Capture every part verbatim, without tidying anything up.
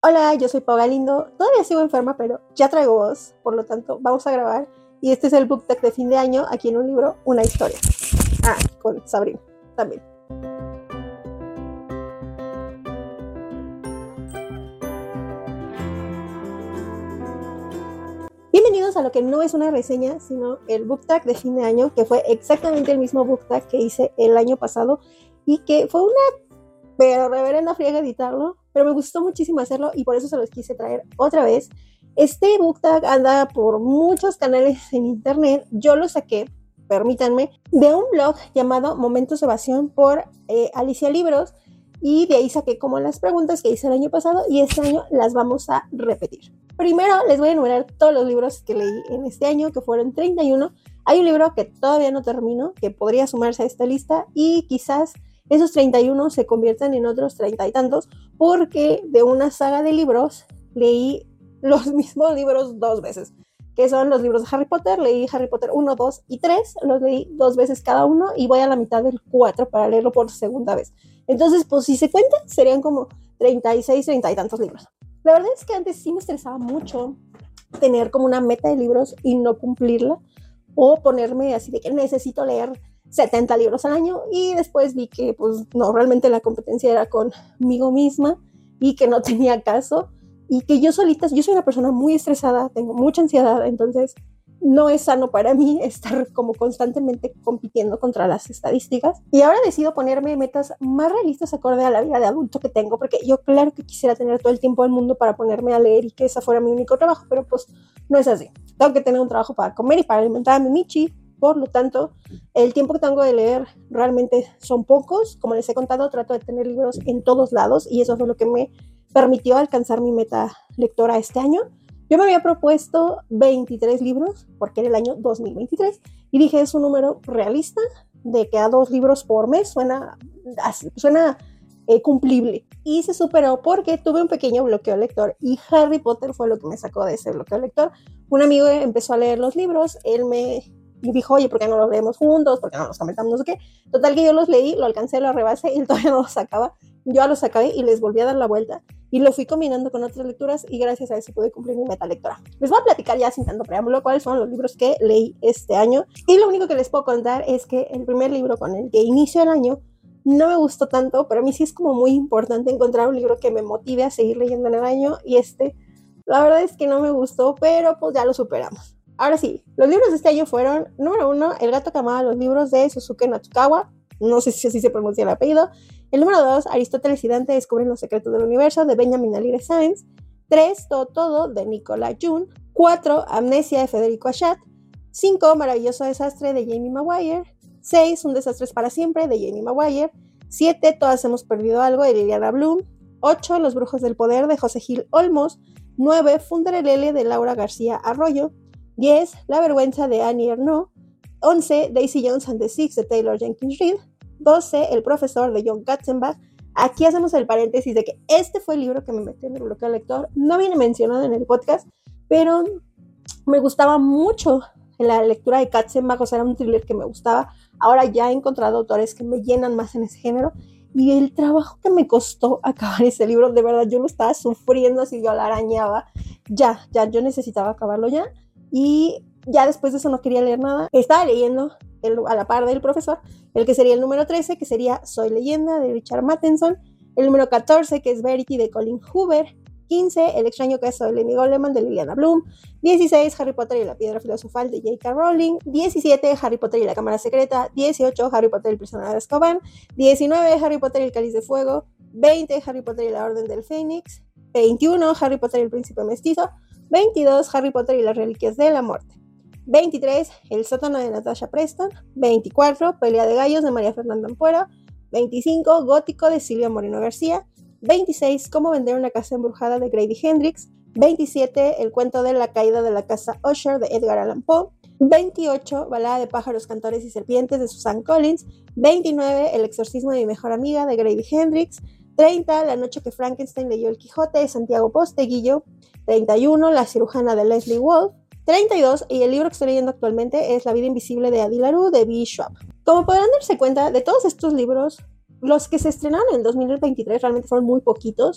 Hola, yo soy Pau Galindo. Todavía sigo enferma, pero ya traigo voz, por lo tanto vamos a grabar. Y este es el book tag de fin de año, aquí en un libro, una historia. Ah, con Sabrina también. Bienvenidos a lo que no es una reseña, sino el book tag de fin de año, que fue exactamente el mismo book tag que hice el año pasado y que fue una pero reverenda friega editarlo, pero me gustó muchísimo hacerlo y por eso se los quise traer otra vez. Este book tag anda por muchos canales en internet. Yo lo saqué, permítanme, de un blog llamado Momentos Evasión por eh, Alicia Libros, y de ahí saqué como las preguntas que hice el año pasado y este año las vamos a repetir. Primero les voy a enumerar todos los libros que leí en este año, que fueron treinta y uno. Hay un libro que todavía no termino, que podría sumarse a esta lista y quizás esos treinta y uno se convierten en otros treinta y tantos, porque de una saga de libros leí los mismos libros dos veces, que son los libros de Harry Potter. Leí Harry Potter uno, dos y tres, los leí dos veces cada uno y voy a la mitad del cuatro para leerlo por segunda vez. Entonces, pues si se cuenta, serían como treinta y seis, treinta y tantos libros. La verdad es que antes sí me estresaba mucho tener como una meta de libros y no cumplirla, o ponerme así de que necesito leer setenta libros al año, y después vi que pues no, realmente la competencia era conmigo misma y que no tenía caso, y que yo solita, yo soy una persona muy estresada, tengo mucha ansiedad, entonces no es sano para mí estar como constantemente compitiendo contra las estadísticas. Y ahora decido ponerme metas más realistas acorde a la vida de adulto que tengo, porque yo claro que quisiera tener todo el tiempo del mundo para ponerme a leer y que ese fuera mi único trabajo, pero pues no es así. Tengo que tener un trabajo para comer y para alimentar a mi Michi. Por lo tanto, el tiempo que tengo de leer realmente son pocos. Como les he contado, trato de tener libros en todos lados y eso fue lo que me permitió alcanzar mi meta lectora este año. Yo me había propuesto veintitrés libros porque era el año dos mil veintitrés y dije, es un número realista, de que a dos libros por mes suena, suena eh, cumplible. Y se superó porque tuve un pequeño bloqueo lector y Harry Potter fue lo que me sacó de ese bloqueo lector. Un amigo empezó a leer los libros, él me y dijo, oye, ¿por qué no los leemos juntos? ¿Por qué no los comentamos? No sé qué. Total que yo los leí, lo alcancé, lo rebasé y él todavía no los sacaba. Yo los acabé y les volví a dar la vuelta y lo fui combinando con otras lecturas y gracias a eso pude cumplir mi meta lectora. Les voy a platicar ya sin tanto preámbulo cuáles son los libros que leí este año, y lo único que les puedo contar es que el primer libro con el que inicio el año no me gustó tanto, pero a mí sí es como muy importante encontrar un libro que me motive a seguir leyendo en el año, y este, la verdad es que no me gustó, pero pues ya lo superamos. Ahora sí, los libros de este año fueron, número uno, El gato que amaba los libros de Susuke Natsukawa, no sé si así se pronuncia el apellido. El número dos, Aristóteles y Dante descubren los secretos del universo, de Benjamin Alire Sáenz. tres, Todo Todo, de Nicola Jun. cuatro, Amnesia, de Federico Achat. cinco, Maravilloso Desastre, de Jamie Maguire. seis, Un desastre es para siempre, de Jamie Maguire. siete, Todas hemos perdido algo, de Liliana Bloom. ocho, Los brujos del poder, de José Gil Olmos. nueve, Funderelele, de Laura García Arroyo. diez, La vergüenza, de Annie Ernaux. once, Daisy Jones and the Six, de Taylor Jenkins Reid. doce, El profesor, de John Katzenbach. Aquí hacemos el paréntesis de que este fue el libro que me metió en el bloqueo lector. No viene mencionado en el podcast, pero me gustaba mucho la lectura de Katzenbach, o sea, era un thriller que me gustaba. Ahora ya he encontrado autores que me llenan más en ese género, y el trabajo que me costó acabar ese libro, de verdad, yo lo estaba sufriendo, así yo la arañaba. Ya, ya, yo necesitaba acabarlo ya, y ya después de eso no quería leer nada. Estaba leyendo el, a la par del profesor, el que sería el número trece, que sería Soy Leyenda, de Richard Matheson. El número catorce, que es Verity, de Colin Hoover. quince, El extraño caso de Lenny Goleman, de Liliana Bloom. dieciséis, Harry Potter y la piedra filosofal, de J K Rowling. diecisiete, Harry Potter y la cámara secreta. dieciocho, Harry Potter y el prisionero de Azkaban. diecinueve, Harry Potter y el cáliz de fuego. veinte, Harry Potter y la orden del Fénix. veintiuno, Harry Potter y el príncipe mestizo. veintidós, Harry Potter y las reliquias de la muerte. veintitrés, El sótano, de Natasha Preston. veinticuatro, Pelea de gallos, de María Fernanda Ampuero. veinticinco, Gótico, de Silvia Moreno García. veintiséis, Cómo vender una casa embrujada, de Grady Hendrix. veintisiete, El cuento de la caída de la casa Usher, de Edgar Allan Poe. veintiocho, Balada de pájaros, cantores y serpientes, de Susan Collins. veintinueve, El exorcismo de mi mejor amiga, de Grady Hendrix. treinta, La noche que Frankenstein leyó el Quijote, de Santiago Posteguillo. treinta y uno, La cirujana, de Leslie Wolfe. treinta y dos, y el libro que estoy leyendo actualmente es La vida invisible, de Adi Larue, de B. Schwab. Como podrán darse cuenta, de todos estos libros, los que se estrenaron en dos mil veintitrés realmente fueron muy poquitos.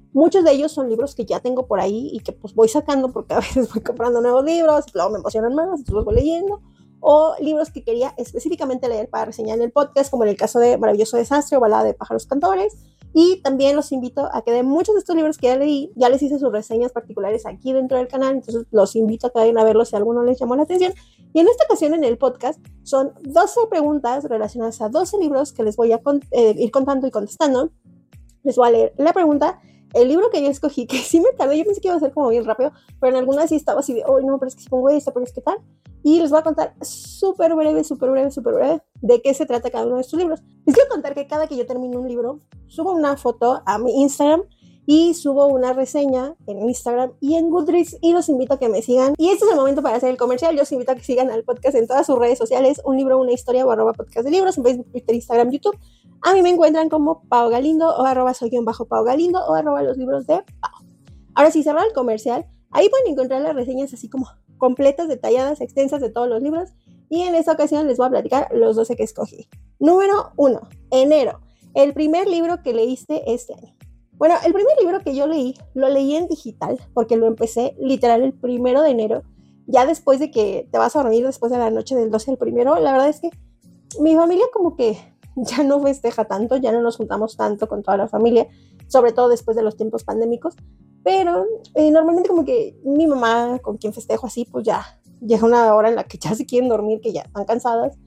Muchos de ellos son libros que ya tengo por ahí y que pues voy sacando porque a veces voy comprando nuevos libros, y luego me emocionan más, entonces los voy leyendo, o libros que quería específicamente leer para reseñar en el podcast, como en el caso de Maravilloso Desastre o Balada de Pájaros Cantores. Y también los invito a que de muchos de estos libros que ya leí, ya les hice sus reseñas particulares aquí dentro del canal, entonces los invito a que vayan a verlos si alguno les llamó la atención. Y en esta ocasión en el podcast son doce preguntas relacionadas a doce libros que les voy a con- eh, ir contando y contestando. Les voy a leer la pregunta, el libro que yo escogí, que sí me tardé, yo pensé que iba a ser como bien rápido, pero en algunas sí estaba así de, oh no, pero es que si pongo esta, pero es que tal. Y les voy a contar súper breve, súper breve, súper breve de qué se trata cada uno de estos libros. Les quiero contar que cada que yo termino un libro, subo una foto a mi Instagram y subo una reseña en Instagram y en Goodreads y los invito a que me sigan. Y este es el momento para hacer el comercial. Yo los invito a que sigan al podcast en todas sus redes sociales, Un Libro, Una Historia o arroba podcast de libros, en Facebook, Twitter, Instagram, YouTube. A mí me encuentran como Pau Galindo o arroba soy guión bajo Pau Galindo o arroba los libros de Pau. Ahora sí, cerrado el comercial, ahí pueden encontrar las reseñas así como completas, detalladas, extensas de todos los libros. Y en esta ocasión les voy a platicar los doce que escogí. Número uno, enero. El primer libro que leíste este año. Bueno, el primer libro que yo leí, lo leí en digital, porque lo empecé literal el primero de enero, ya después de que te vas a dormir después de la noche del doce al primero. La verdad es que mi familia como que ya no festeja tanto, ya no nos juntamos tanto con toda la familia, sobre todo después de los tiempos pandémicos, pero eh, normalmente como que mi mamá, con quien festejo así, pues ya llega una hora en la que ya se quieren dormir, que ya están cansadas,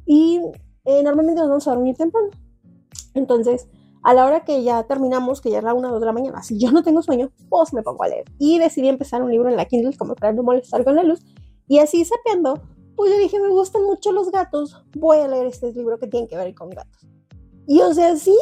y eh, normalmente nos vamos a dormir temprano. Entonces, a la hora que ya terminamos, que ya era una o dos de la mañana, si yo no tengo sueño, pues me pongo a leer. Y decidí empezar un libro en la Kindle como para no molestar con la luz. Y así sapeando, pues yo dije, me gustan mucho los gatos, voy a leer este libro que tiene que ver con gatos. Y o sea, sí,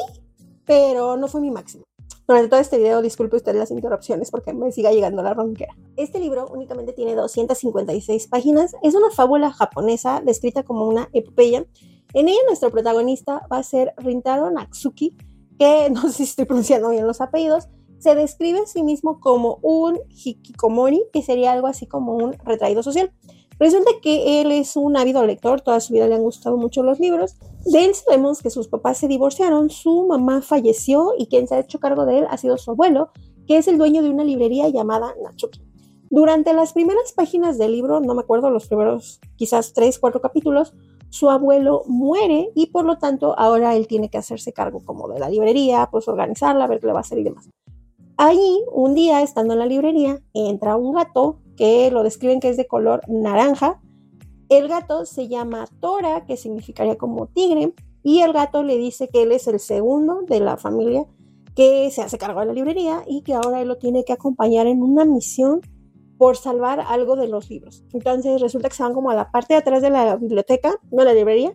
pero no fue mi máximo. Durante todo este video, disculpe usted las interrupciones porque me siga llegando la ronquera. Este libro únicamente tiene doscientas cincuenta y seis páginas. Es una fábula japonesa descrita como una epopeya. En ella nuestro protagonista va a ser Rintaro Natsuki, que no sé si estoy pronunciando bien los apellidos. Se describe a sí mismo como un hikikomori, que sería algo así como un retraído social. Resulta que él es un ávido lector, toda su vida le han gustado mucho los libros. De él sabemos que sus papás se divorciaron, su mamá falleció y quien se ha hecho cargo de él ha sido su abuelo, que es el dueño de una librería llamada Natsuki. Durante las primeras páginas del libro, no me acuerdo, los primeros quizás tres, cuatro capítulos, su abuelo muere y por lo tanto ahora él tiene que hacerse cargo como de la librería, pues organizarla, ver qué le va a hacer y demás. Ahí, un día, estando en la librería, entra un gato que lo describen que es de color naranja. El gato se llama Tora, que significaría como tigre, y el gato le dice que él es el segundo de la familia que se hace cargo de la librería y que ahora él lo tiene que acompañar en una misión por salvar algo de los libros. Entonces resulta que se van como a la parte de atrás de la biblioteca, no la librería,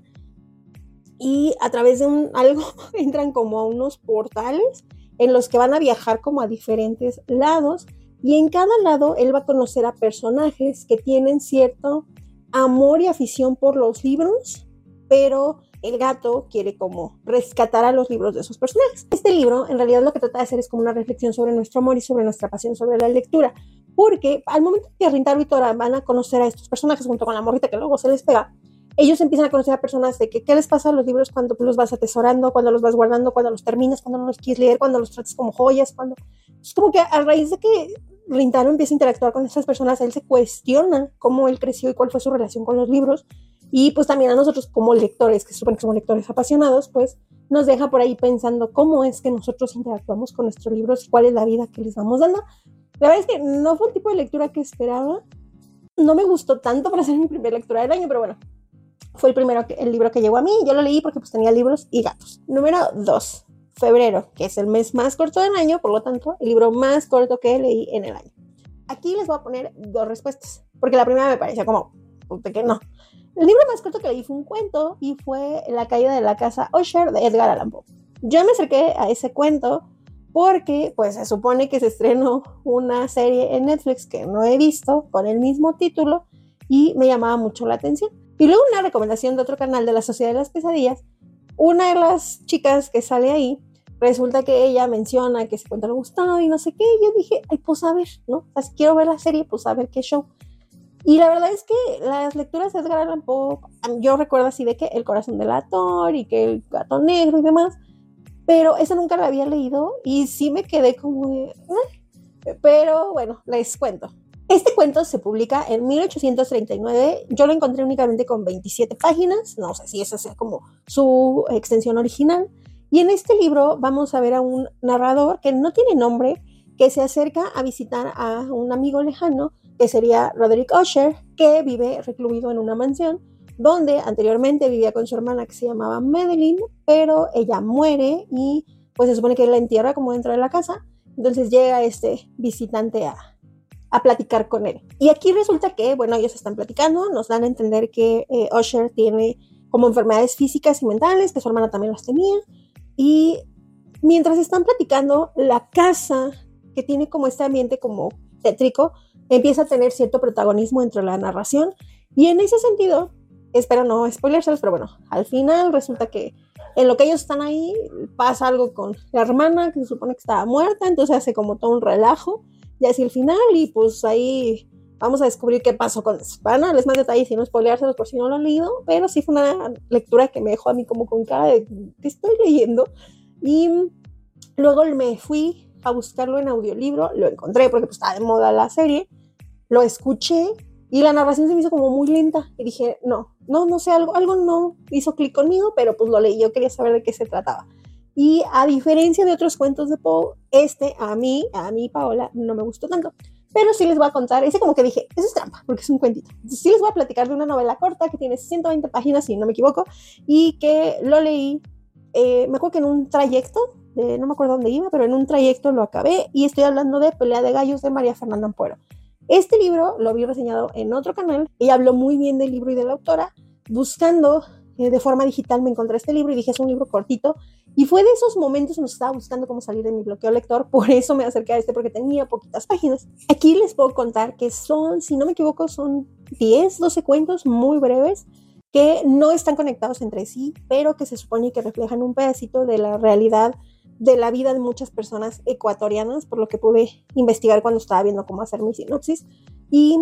y a través de un algo entran como a unos portales en los que van a viajar como a diferentes lados, y en cada lado él va a conocer a personajes que tienen cierto amor y afición por los libros, pero el gato quiere como rescatar a los libros de esos personajes. Este libro en realidad lo que trata de hacer es como una reflexión sobre nuestro amor y sobre nuestra pasión sobre la lectura, porque al momento que Rintaro y Tora van a conocer a estos personajes junto con la morrita que luego se les pega, ellos empiezan a conocer a personas de que qué les pasa a los libros cuando los vas atesorando, cuando los vas guardando, cuando los terminas, cuando no los quieres leer, cuando los tratas como joyas, cuando... Es como que a raíz de que Rintaro empieza a interactuar con estas personas, él se cuestiona cómo él creció y cuál fue su relación con los libros, y pues también a nosotros como lectores, que se supone que somos lectores apasionados, pues nos deja por ahí pensando cómo es que nosotros interactuamos con nuestros libros y cuál es la vida que les vamos dando. La verdad es que no fue un tipo de lectura que esperaba, no me gustó tanto para ser mi primera lectura del año, pero bueno, fue el primero que, el libro que llegó a mí. Yo lo leí porque pues tenía libros y gatos. Número dos, febrero, que es el mes más corto del año, por lo tanto, el libro más corto que leí en el año. Aquí les voy a poner dos respuestas, porque la primera me parecía como, puta que no. El libro más corto que leí fue un cuento y fue La caída de la casa Usher de Edgar Allan Poe. Yo me acerqué a ese cuento porque pues se supone que se estrenó una serie en Netflix que no he visto con el mismo título y me llamaba mucho la atención. Y luego una recomendación de otro canal de la Sociedad de las Pesadillas, una de las chicas que sale ahí, resulta que ella menciona que ese cuento le gustó y no sé qué, y yo dije, ay, pues a ver, ¿no? O sea, si quiero ver la serie, pues a ver qué show. Y la verdad es que las lecturas de Edgar Allan Poe, yo recuerdo así de que El corazón del ator y que El gato negro y demás, pero esa nunca la había leído y sí me quedé como de... ¿eh? Pero bueno, les cuento. Este cuento se publica en mil ochocientos treinta y nueve, yo lo encontré únicamente con veintisiete páginas, no sé si esa sea como su extensión original, y en este libro vamos a ver a un narrador que no tiene nombre, que se acerca a visitar a un amigo lejano, que sería Roderick Usher, que vive recluido en una mansión, donde anteriormente vivía con su hermana que se llamaba Madeline, pero ella muere y pues se supone que él la entierra como dentro de la casa, entonces llega este visitante a a platicar con él. Y aquí resulta que, bueno, ellos están platicando, nos dan a entender que eh, Usher tiene como enfermedades físicas y mentales, que su hermana también las tenía, y mientras están platicando, la casa, que tiene como este ambiente como tétrico, empieza a tener cierto protagonismo dentro de la narración, y en ese sentido, espero no spoilérselos, pero bueno, al final resulta que en lo que ellos están ahí, pasa algo con la hermana, que se supone que estaba muerta, entonces hace como todo un relajo, ya es el final y pues ahí vamos a descubrir qué pasó con eso. Van a darles más detalles y no spoileárselos por si no lo han leído, pero sí fue una lectura que me dejó a mí como con cara de ¿qué estoy leyendo? Y luego me fui a buscarlo en audiolibro, lo encontré porque pues estaba de moda la serie, lo escuché y la narración se me hizo como muy lenta y dije, no, no, no sé, algo, algo no hizo clic conmigo, pero pues lo leí, yo quería saber de qué se trataba. Y a diferencia de otros cuentos de Poe, este a mí, a mí Paola, no me gustó tanto. Pero sí les voy a contar, ese como que dije, eso es trampa, porque es un cuentito. Entonces, sí les voy a platicar de una novela corta que tiene ciento veinte páginas, si no me equivoco, y que lo leí, eh, me acuerdo que en un trayecto, de, no me acuerdo dónde iba, pero en un trayecto lo acabé, y estoy hablando de Pelea de Gallos de María Fernanda Ampuero. Este libro lo vi reseñado en otro canal, ella habló muy bien del libro y de la autora, buscando eh, de forma digital me encontré este libro y dije, es un libro cortito, y fue de esos momentos en los que estaba buscando cómo salir de mi bloqueo lector, por eso me acerqué a este, porque tenía poquitas páginas. Aquí les puedo contar que son, si no me equivoco, son diez, doce cuentos muy breves, que no están conectados entre sí, pero que se supone que reflejan un pedacito de la realidad de la vida de muchas personas ecuatorianas, por lo que pude investigar cuando estaba viendo cómo hacer mi sinopsis. Y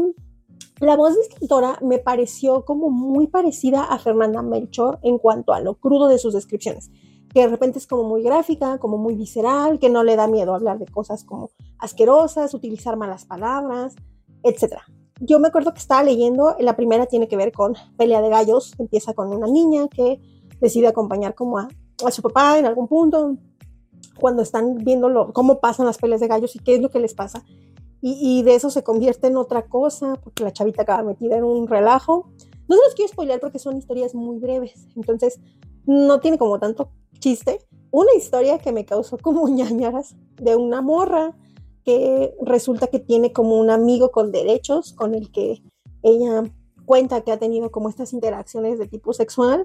la voz de escritora me pareció como muy parecida a Fernanda Melchor en cuanto a lo crudo de sus descripciones, que de repente es como muy gráfica, como muy visceral, que no le da miedo hablar de cosas como asquerosas, utilizar malas palabras, etcétera. Yo me acuerdo que estaba leyendo, la primera tiene que ver con Pelea de Gallos, empieza con una niña que decide acompañar como a, a su papá en algún punto, cuando están viendo lo, cómo pasan las peleas de gallos y qué es lo que les pasa. Y, y de eso se convierte en otra cosa, porque la chavita acaba metida en un relajo. No se los quiero spoilear porque son historias muy breves, entonces no tiene como tanto chiste. Una historia que me causó como ñañaras de una morra que resulta que tiene como un amigo con derechos con el que ella cuenta que ha tenido como estas interacciones de tipo sexual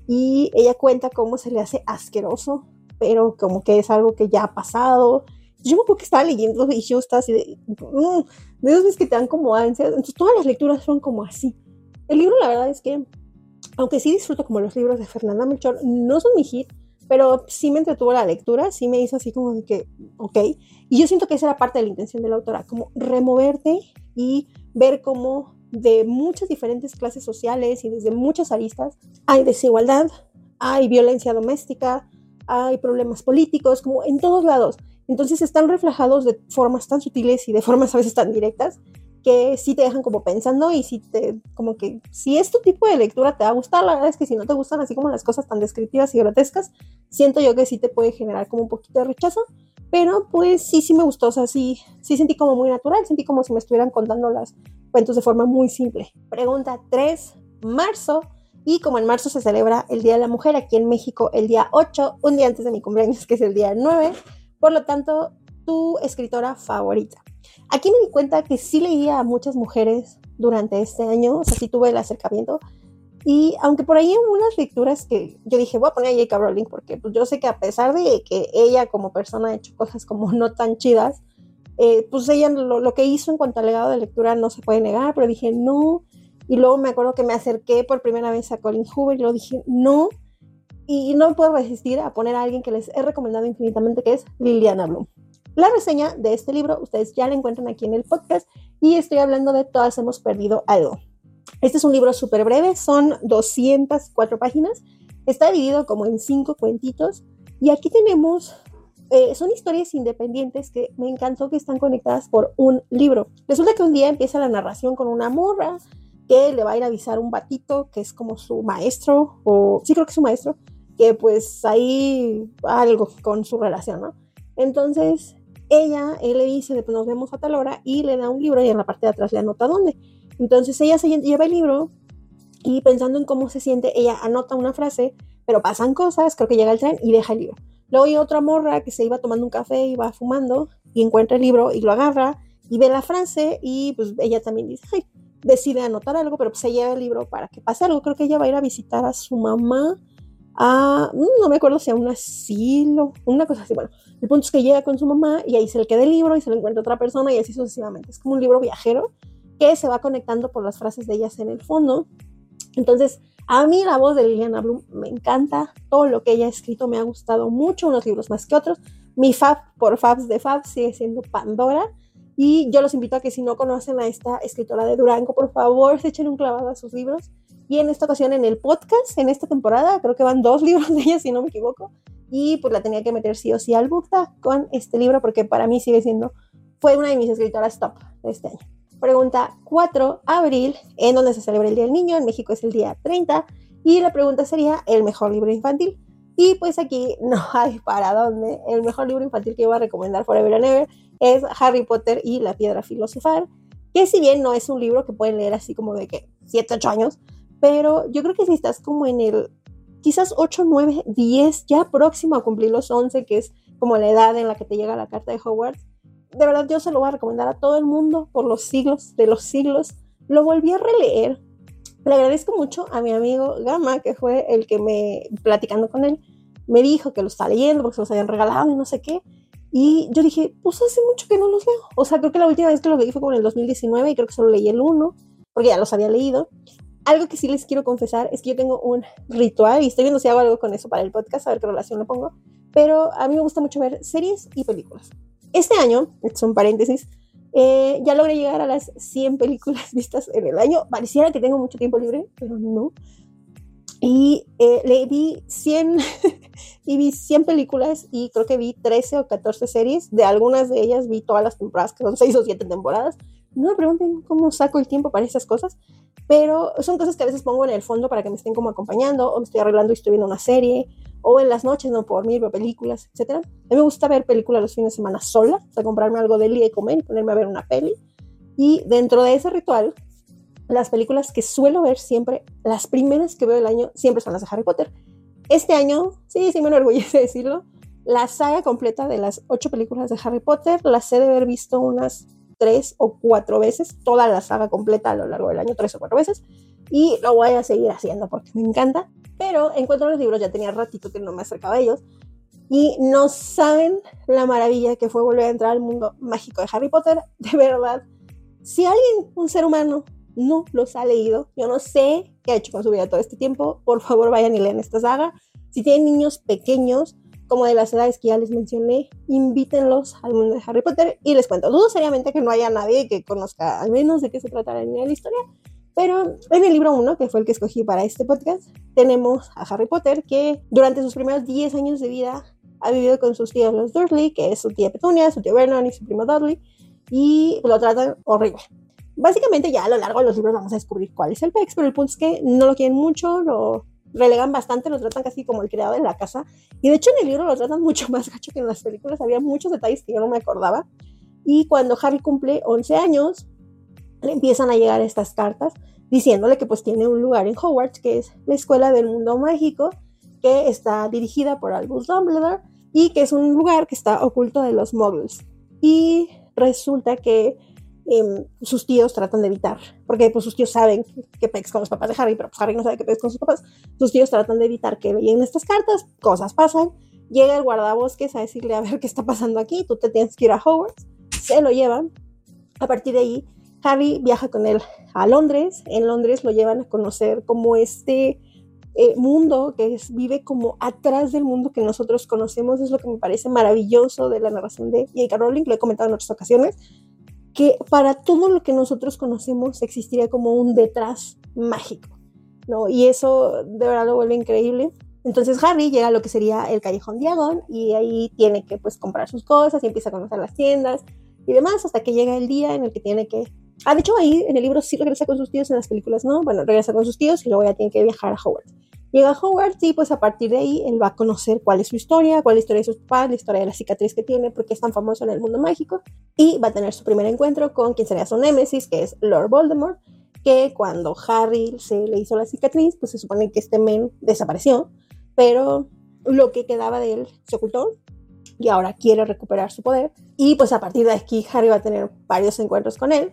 y ella cuenta cómo se le hace asqueroso, pero como que es algo que ya ha pasado. Yo me acuerdo que estaba leyendo y yo estaba así de, mmm, de esos que te dan como ansias. Entonces todas las lecturas son como así. El libro la verdad es que, aunque sí disfruto como los libros de Fernanda Melchor, no son mi hit, pero sí me entretuvo la lectura, sí me hizo así como de que, ok. Y yo siento que esa era parte de la intención de la autora, como removerte y ver cómo de muchas diferentes clases sociales y desde muchas aristas hay desigualdad, hay violencia doméstica, hay problemas políticos, como en todos lados. Entonces están reflejados de formas tan sutiles y de formas a veces tan directas que sí te dejan como pensando y sí te, como que, si este tipo de lectura te va a gustar, la verdad es que si no te gustan así como las cosas tan descriptivas y grotescas, siento yo que sí te puede generar como un poquito de rechazo, pero pues sí, sí me gustó, o sea, sí, sí sentí como muy natural, sentí como si me estuvieran contando los cuentos de forma muy simple. Pregunta tres, marzo, y como en marzo se celebra el Día de la Mujer aquí en México el día ocho, un día antes de mi cumpleaños que es el día nueve, por lo tanto, tu escritora favorita. Aquí me di cuenta que sí leía a muchas mujeres durante este año, o sea, sí tuve el acercamiento, y aunque por ahí hay unas lecturas que yo dije, voy a poner a J K Rowling, porque pues yo sé que a pesar de que ella como persona ha hecho cosas como no tan chidas, eh, pues ella lo, lo que hizo en cuanto al legado de lectura no se puede negar, pero dije no, y luego me acuerdo que me acerqué por primera vez a Colleen Hoover y lo dije no, y no me puedo resistir a poner a alguien que les he recomendado infinitamente, que es Liliana Bloom. La reseña de este libro ustedes ya la encuentran aquí en el podcast y estoy hablando de Todas hemos perdido algo. Este es un libro súper breve, son doscientas cuatro páginas, está dividido como en cinco cuentitos Y aquí tenemos, eh, son historias independientes que me encantó que están conectadas por un libro. Resulta que un día empieza la narración con una morra que le va a ir a avisar un batito que es como su maestro, o sí creo que es su maestro, que pues hay algo con su relación, ¿no? Entonces ella, él le dice, pues nos vemos a tal hora, y le da un libro y en la parte de atrás le anota dónde. Entonces ella se lleva el libro y pensando en cómo se siente, ella anota una frase, pero pasan cosas, creo que llega el tren y deja el libro. Luego hay otra morra que se iba tomando un café, iba fumando y encuentra el libro y lo agarra y ve la frase y pues ella también dice, ay, decide anotar algo, pero pues se lleva el libro para que pase algo. Creo que ella va a ir a visitar a su mamá, a, no me acuerdo si a un asilo, una cosa así. Bueno, el punto es que llega con su mamá y ahí se le queda el libro y se lo encuentra otra persona y así sucesivamente. Es como un libro viajero que se va conectando por las frases de ellas en el fondo. Entonces, a mí la voz de Liliana Bloom me encanta, todo lo que ella ha escrito me ha gustado mucho, unos libros más que otros. Mi fab por fabs de fab sigue siendo Pandora, y yo los invito a que si no conocen a esta escritora de Durango, por favor se echen un clavado a sus libros. Y en esta ocasión en el podcast, en esta temporada, creo que van dos libros de ella si no me equivoco, y pues la tenía que meter sí o sí al BookTag con este libro porque para mí sigue siendo, fue una de mis escritoras top de este año. Pregunta cuatro, abril, ¿en dónde se celebra el Día del Niño? En México es el día treinta, y la pregunta sería, ¿el mejor libro infantil? Y pues aquí no hay para dónde. El mejor libro infantil que yo voy a recomendar forever and ever es Harry Potter y la Piedra Filosofal, que si bien no es un libro que pueden leer así como de que siete, ocho años, pero yo creo que si estás como en el quizás ocho, nueve, diez, ya próximo a cumplir los once, que es como la edad en la que te llega la carta de Hogwarts, de verdad yo se lo voy a recomendar a todo el mundo por los siglos de los siglos. Lo volví a releer. Le agradezco mucho a mi amigo Gama, que fue el que me, platicando con él, me dijo que lo está leyendo porque se los habían regalado y no sé qué. Y yo dije, pues hace mucho que no los leo. O sea, creo que la última vez que los leí fue como en el dos mil diecinueve y creo que solo leí el uno, porque ya los había leído. Algo que sí les quiero confesar es que yo tengo un ritual y estoy viendo si hago algo con eso para el podcast, a ver qué relación le pongo. Pero a mí me gusta mucho ver series y películas. Este año, es un paréntesis, eh, ya logré llegar a las cien películas vistas en el año. Pareciera que tengo mucho tiempo libre, pero no. Y eh, le vi cien y vi cien películas y creo que vi trece o catorce series. De algunas de ellas vi todas las temporadas, que son seis o siete temporadas. No me pregunten cómo saco el tiempo para esas cosas, pero son cosas que a veces pongo en el fondo para que me estén como acompañando, o me estoy arreglando y estoy viendo una serie, o en las noches no puedo dormir, veo películas, etcétera. A mí me gusta ver películas los fines de semana sola, o sea, comprarme algo del día y comer y ponerme a ver una peli. Y dentro de ese ritual, las películas que suelo ver siempre, las primeras que veo del año, siempre son las de Harry Potter. Este año, sí, sí me enorgullece decirlo, la saga completa de las ocho películas de Harry Potter las he de haber visto unas tres o cuatro veces, toda la saga completa a lo largo del año, tres o cuatro veces, y lo voy a seguir haciendo porque me encanta. Pero encuentro los libros, ya tenía ratito que no me acercaba a ellos, y no saben la maravilla que fue volver a entrar al mundo mágico de Harry Potter. De verdad, si alguien, un ser humano, no los ha leído, yo no sé qué ha hecho con su vida todo este tiempo, por favor vayan y lean esta saga. Si tienen niños pequeños, como de las edades que ya les mencioné, invítenlos al mundo de Harry Potter y les cuento. Dudo seriamente que no haya nadie que conozca al menos de qué se trata la línea de la historia, pero en el libro uno, que fue el que escogí para este podcast, tenemos a Harry Potter, que durante sus primeros diez años de vida ha vivido con sus tíos los Dursley, que es su tía Petunia, su tío Vernon y su primo Dudley, y lo tratan horrible. Básicamente ya a lo largo de los libros vamos a descubrir cuál es el pex, pero el punto es que no lo quieren mucho, lo relegan bastante, lo tratan casi como el criado de la casa, y de hecho en el libro lo tratan mucho más gacho que en las películas. Había muchos detalles que yo no me acordaba, y cuando Harry cumple once años le empiezan a llegar estas cartas diciéndole que pues tiene un lugar en Hogwarts, que es la escuela del mundo mágico, que está dirigida por Albus Dumbledore y que es un lugar que está oculto de los muggles. Y resulta que Eh, sus tíos tratan de evitar, porque pues sus tíos saben que, que pex con los papás de Harry, pero pues Harry no sabe que pex con sus papás. Sus tíos tratan de evitar que lleguen estas cartas, cosas pasan, llega el guardabosques a decirle a ver qué está pasando aquí, tú te tienes que ir a Hogwarts, se lo llevan. A partir de ahí Harry viaja con él a Londres. En Londres lo llevan a conocer como este eh, mundo que es, vive como atrás del mundo que nosotros conocemos. Es lo que me parece maravilloso de la narración de J K. Rowling, lo he comentado en otras ocasiones, que para todo lo que nosotros conocemos existiría como un detrás mágico, ¿no? Y eso de verdad lo vuelve increíble. Entonces Harry llega a lo que sería el Callejón Diagon y ahí tiene que pues comprar sus cosas y empieza a conocer las tiendas y demás hasta que llega el día en el que tiene que... Ah, de hecho ahí en el libro sí regresa con sus tíos, en las películas no, bueno, regresa con sus tíos y luego ya tiene que viajar a Hogwarts. Llega a Hogwarts y pues a partir de ahí él va a conocer cuál es su historia, cuál es la historia de sus papás, la historia de la cicatriz que tiene, porque es tan famoso en el mundo mágico, y va a tener su primer encuentro con quien sería su némesis, que es Lord Voldemort, que cuando Harry se le hizo la cicatriz, pues se supone que este men desapareció, pero lo que quedaba de él se ocultó y ahora quiere recuperar su poder, y pues a partir de aquí Harry va a tener varios encuentros con él,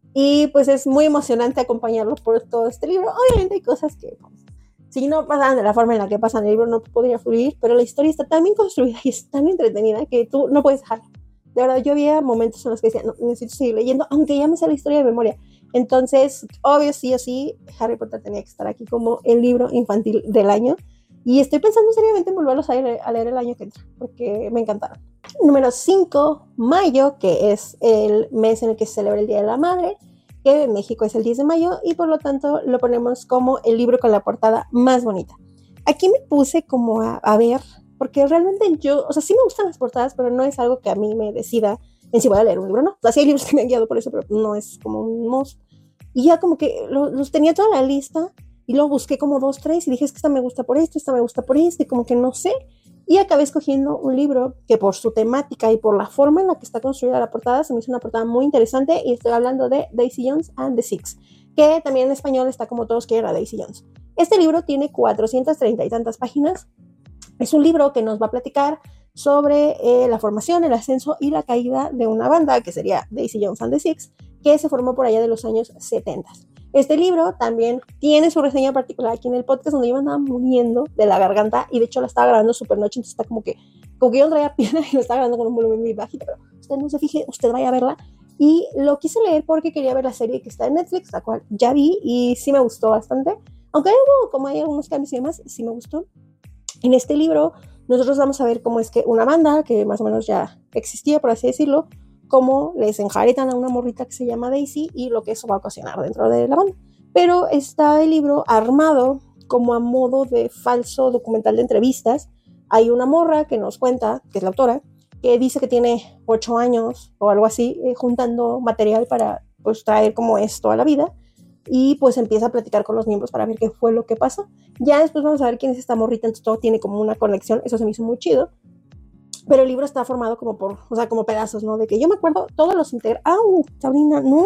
y pues es muy emocionante acompañarlo por todo este libro. Obviamente hay cosas que pues, si no pasaran de la forma en la que pasan el libro no podría fluir, pero la historia está tan bien construida y es tan entretenida que tú no puedes dejarla. De verdad, yo había momentos en los que decía, no, necesito seguir leyendo, aunque ya me sé la historia de memoria. Entonces, obvio, sí o sí, Harry Potter tenía que estar aquí como el libro infantil del año. Y estoy pensando seriamente en volverlos a leer, a leer el año que entra, porque me encantaron. Número cinco, mayo, que es el mes en el que se celebra el Día de la Madre, que en México es el diez de mayo, y por lo tanto lo ponemos como el libro con la portada más bonita. Aquí me puse como a, a ver, porque realmente yo, o sea, sí me gustan las portadas, pero no es algo que a mí me decida en si voy a leer un libro o no. O sea, sí hay libros que me han guiado por eso, pero no es como un must. Y ya como que lo, los tenía toda la lista, y luego busqué como dos, tres, y dije, es que esta me gusta por esto, esta me gusta por esto, y como que no sé. Y acabé escogiendo un libro que por su temática y por la forma en la que está construida la portada, se me hizo una portada muy interesante, y estoy hablando de Daisy Jones and the Six, que también en español está como todos quieren a Daisy Jones. Este libro tiene cuatrocientas treinta y tantas páginas. Es un libro que nos va a platicar sobre eh, la formación, el ascenso y la caída de una banda, que sería Daisy Jones and the Six, que se formó por allá de los años setenta. Este libro también tiene su reseña particular aquí en el podcast, donde yo me andaba muriendo de la garganta, y de hecho la estaba grabando super noche, entonces está como que, como que yo no traía pierna y lo estaba grabando con un volumen muy bajito, pero usted no se fije, usted vaya a verla. Y lo quise leer porque quería ver la serie que está en Netflix, la cual ya vi y sí me gustó bastante, aunque hubo, como hay algunos cambios y demás, sí me gustó. En este libro nosotros vamos a ver cómo es que una banda, que más o menos ya existía, por así decirlo, cómo les enjaretan a una morrita que se llama Daisy y lo que eso va a ocasionar dentro de la banda. Pero está el libro armado como a modo de falso documental de entrevistas. Hay una morra que nos cuenta, que es la autora, que dice que tiene ocho años o algo así, eh, juntando material para pues traer como esto a la vida, y pues empieza a platicar con los miembros para ver qué fue lo que pasó. Ya después vamos a ver quién es esta morrita, entonces todo tiene como una conexión, eso se me hizo muy chido. Pero el libro está formado como por, o sea, como pedazos, ¿no? De que yo me acuerdo todos los integrantes. ¡Au! Sabrina, no.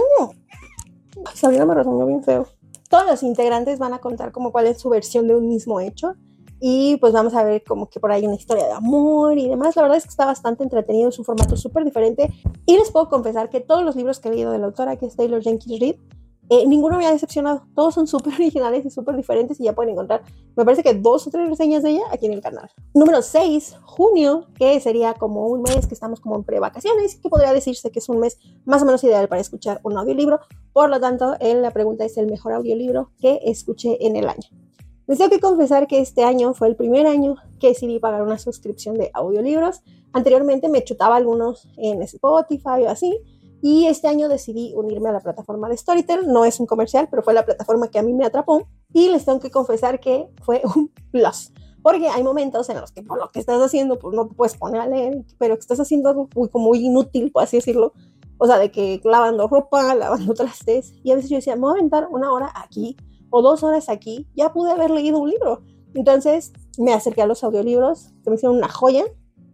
Ay, Sabrina me resoñó bien feo. Todos los integrantes van a contar como cuál es su versión de un mismo hecho. Y pues vamos a ver como que por ahí una historia de amor y demás. La verdad es que está bastante entretenido, es un formato súper diferente. Y les puedo confesar que todos los libros que he leído de la autora, que es Taylor Jenkins Reid, Eh, ninguno me ha decepcionado, todos son súper originales y súper diferentes, y ya pueden encontrar, me parece que dos o tres reseñas de ella aquí en el canal. Número seis, junio, que sería como un mes que estamos como en pre-vacaciones, que podría decirse que es un mes más o menos ideal para escuchar un audiolibro. Por lo tanto, en la pregunta es el mejor audiolibro que escuché en el año. Les tengo que confesar que este año fue el primer año que decidí pagar una suscripción de audiolibros. Anteriormente me chutaba algunos en Spotify o así, y este año decidí unirme a la plataforma de Storytel. No es un comercial, pero fue la plataforma que a mí me atrapó. Y les tengo que confesar que fue un plus. Porque hay momentos en los que por lo que estás haciendo, pues no te puedes poner a leer, pero que estás haciendo algo muy, como muy inútil, por así decirlo. O sea, de que lavando ropa, lavando trastes. Y a veces yo decía, me voy a aventar una hora aquí o dos horas aquí. Ya pude haber leído un libro. Entonces me acerqué a los audiolibros, que me hicieron una joya.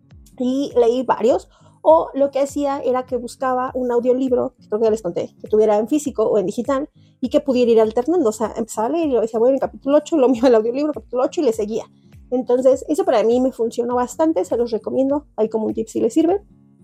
Y leí varios. O lo que hacía era que buscaba un audiolibro, que creo que ya les conté, que tuviera en físico o en digital y que pudiera ir alternando. O sea, empezaba a leer y yo decía, voy en el capítulo ocho, lo mío el audiolibro, capítulo ocho, y le seguía. Entonces, eso para mí me funcionó bastante, se los recomiendo, hay como un tip si les sirve.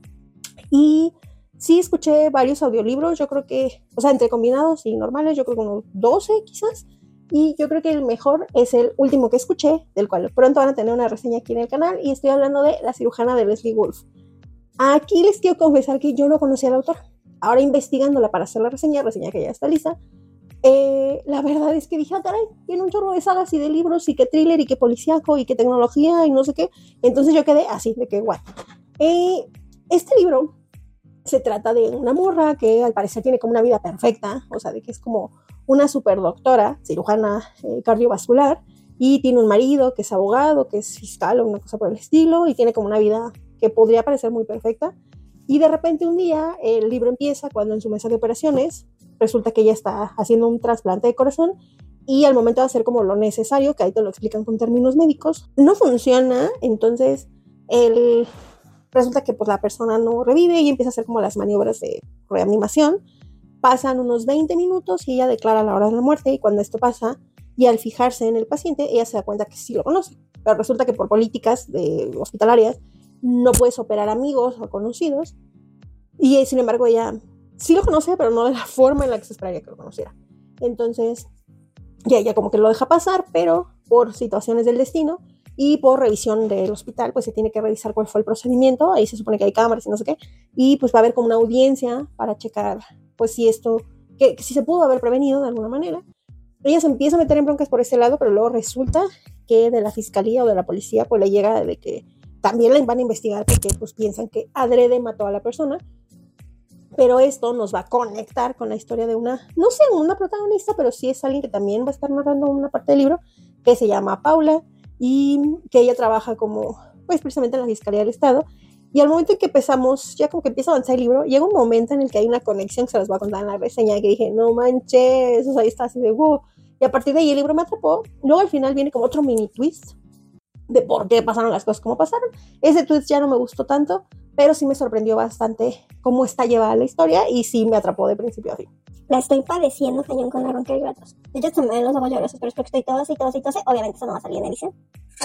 Y sí escuché varios audiolibros, yo creo que, o sea, entre combinados y normales, yo creo que unos doce quizás. Y yo creo que el mejor es el último que escuché, del cual pronto van a tener una reseña aquí en el canal, y estoy hablando de La cirujana de Leslie Wolfe. Aquí les quiero confesar que yo no conocía a la autora. Ahora investigándola para hacer la reseña, reseña que ya está lista, eh, la verdad es que dije, ah, caray, tiene un chorro de sagas y de libros, y que thriller, y que policíaco, y que tecnología, y no sé qué. Entonces yo quedé así, de que guay. Eh, este libro se trata de una morra que al parecer tiene como una vida perfecta, o sea, de que es como una super doctora, cirujana eh, cardiovascular, y tiene un marido que es abogado, que es fiscal o una cosa por el estilo, y tiene como una vida que podría parecer muy perfecta. Y de repente un día el libro empieza cuando en su mesa de operaciones resulta que ella está haciendo un trasplante de corazón y al momento de hacer como lo necesario, que ahí te lo explican con términos médicos, no funciona. Entonces el, resulta que pues, la persona no revive y empieza a hacer como las maniobras de reanimación. Pasan unos veinte minutos y ella declara la hora de la muerte, y cuando esto pasa y al fijarse en el paciente ella se da cuenta que sí lo conoce, pero resulta que por políticas de hospitalarias no puedes operar amigos o conocidos, y sin embargo ella sí lo conoce, pero no de la forma en la que se esperaría que lo conociera. Entonces ya ella como que lo deja pasar, pero por situaciones del destino y por revisión del hospital, pues se tiene que revisar cuál fue el procedimiento. Ahí se supone que hay cámaras y no sé qué, y pues va a haber como una audiencia para checar pues si esto, que, que si se pudo haber prevenido de alguna manera. Ella se empieza a meter en broncas por ese lado, pero luego resulta que de la fiscalía o de la policía pues le llega de que también la van a investigar porque pues piensan que adrede mató a la persona. Pero esto nos va a conectar con la historia de una, no sé, una protagonista, pero sí es alguien que también va a estar narrando una parte del libro, que se llama Paula, y que ella trabaja como, pues precisamente en la Fiscalía del Estado. Y al momento en que empezamos, ya como que empieza a avanzar el libro, llega un momento en el que hay una conexión que se los voy a contar en la reseña, que dije, no manches, o sea, ahí está así de wow. Y a partir de ahí el libro me atrapó. Luego al final viene como otro mini twist de por qué pasaron las cosas como pasaron. Ese twist ya no me gustó tanto, pero sí me sorprendió bastante cómo está llevada la historia y sí me atrapó de principio a fin. La estoy padeciendo cañón con la bronca de gatos. De hecho, se me ven los ojos llorosos, pero es porque estoy todos y todos y todos. Obviamente eso no va a salir en edición.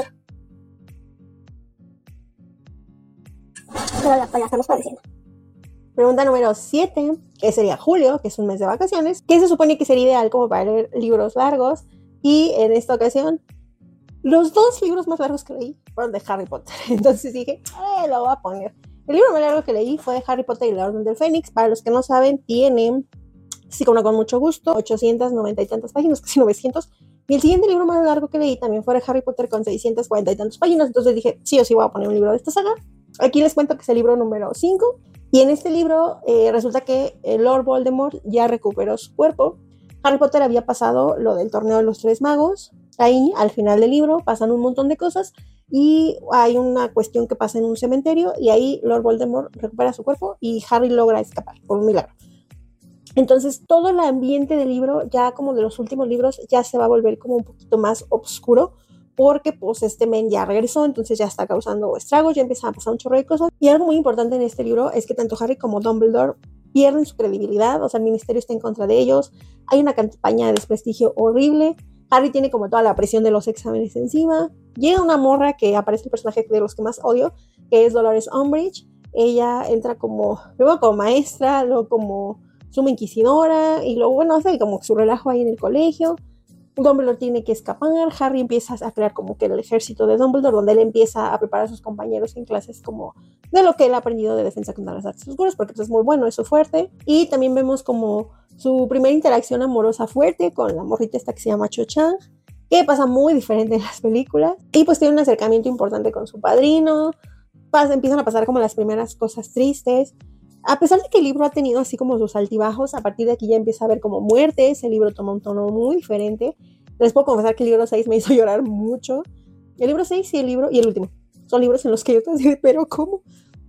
Pero la, la estamos padeciendo. Pregunta número siete, que sería julio, que es un mes de vacaciones, que se supone que sería ideal como para leer libros largos, y en esta ocasión los dos libros más largos que leí fueron de Harry Potter. Entonces dije, eh, lo voy a poner. El libro más largo que leí fue de Harry Potter y la Orden del Fénix. Para los que no saben, tiene, sí, como con mucho gusto, ochocientas noventa y tantas páginas, casi novecientos. Y el siguiente libro más largo que leí también fue de Harry Potter con seiscientas cuarenta y tantas páginas. Entonces dije, sí o sí voy a poner un libro de esta saga. Aquí les cuento que es el libro número cinco. Y en este libro eh, resulta que el Lord Voldemort ya recuperó su cuerpo. Harry Potter había pasado lo del torneo de los tres magos. Ahí, al final del libro, pasan un montón de cosas y hay una cuestión que pasa en un cementerio y ahí Lord Voldemort recupera su cuerpo y Harry logra escapar por un milagro. Entonces, todo el ambiente del libro, ya como de los últimos libros, ya se va a volver como un poquito más oscuro, porque pues este men ya regresó, entonces ya está causando estragos, ya empiezan a pasar un chorro de cosas. Y algo muy importante en este libro es que tanto Harry como Dumbledore pierden su credibilidad, o sea, el ministerio está en contra de ellos, hay una campaña de desprestigio horrible, Harry tiene como toda la presión de los exámenes encima, llega una morra que aparece el personaje de los que más odio, que es Dolores Umbridge. Ella entra como, luego como maestra, luego como suma inquisidora, y luego, bueno, hace como su relajo ahí en el colegio. Dumbledore tiene que escapar, Harry empieza a crear como que el ejército de Dumbledore, donde él empieza a preparar a sus compañeros en clases como de lo que él ha aprendido de defensa contra las artes oscuras, porque es muy bueno, es su fuerte. Y también vemos como su primera interacción amorosa fuerte con la morrita esta que se llama Cho Chang, que pasa muy diferente en las películas, y pues tiene un acercamiento importante con su padrino, pasa, empiezan a pasar como las primeras cosas tristes. A pesar de que el libro ha tenido así como sus altibajos, a partir de aquí ya empieza a haber como muertes, el libro toma un tono muy diferente. Les puedo confesar que el libro seis me hizo llorar mucho. El libro seis y el libro, y el último, son libros en los que yo te digo, pero ¿cómo?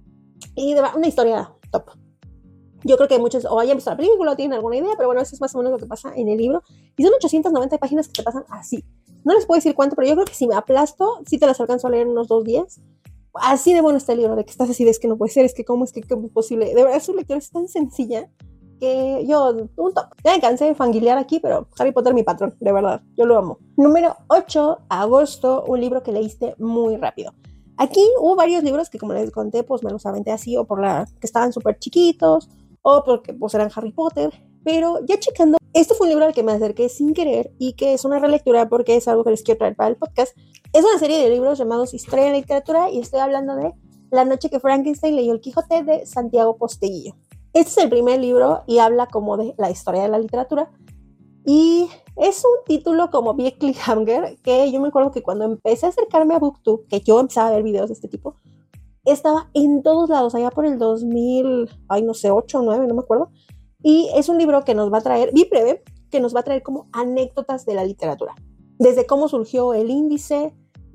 Y de verdad, una historia top. Yo creo que muchos o hayan visto la película o tienen alguna idea, pero bueno, eso es más o menos lo que pasa en el libro. Y son ochocientas noventa páginas que te pasan así. No les puedo decir cuánto, pero yo creo que si me aplasto, sí te las alcanzo a leer en unos dos días. Así de bueno está el libro, de que estás así, de es que no puede ser, es que cómo es que cómo es posible. De verdad, su lectura es tan sencilla que yo, un top. Ya me cansé de fanguilear aquí, pero Harry Potter mi patrón, de verdad, yo lo amo. Número ocho, agosto, un libro que leíste muy rápido. Aquí hubo varios libros que, como les conté, pues me los aventé así, o por la que estaban súper chiquitos, o porque pues eran Harry Potter, pero ya checando, este fue un libro al que me acerqué sin querer y que es una relectura porque es algo que les quiero traer para el podcast. Es una serie de libros llamados Historia de la Literatura y estoy hablando de La noche que Frankenstein leyó el Quijote de Santiago Posteguillo. Este es el primer libro y habla como de la historia de la literatura y es un título como bien cliffhanger que yo me acuerdo que cuando empecé a acercarme a BookTube, que yo empezaba a ver videos de este tipo, estaba en todos lados, allá por el dos mil, ay no sé, ocho o nueve, no me acuerdo, y es un libro que nos va a traer, bien breve, que nos va a traer como anécdotas de la literatura. desde cómo surgió el índice,